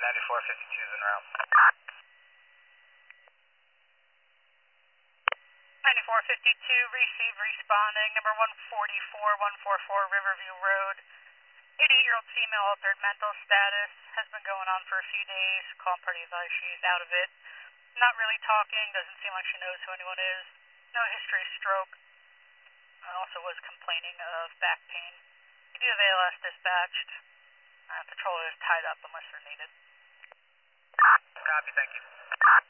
9452 is en route. 9452, receive, responding, number 144144 Riverview Road. 88-year-old female altered mental status, has been going on for a few days, calm party advised she's out of it. Not really talking, doesn't seem like she knows who anyone is. No history of stroke. Also was complaining of back pain. You do have ALS dispatched. Patroller is tied up unless they're needed. Copy, thank you.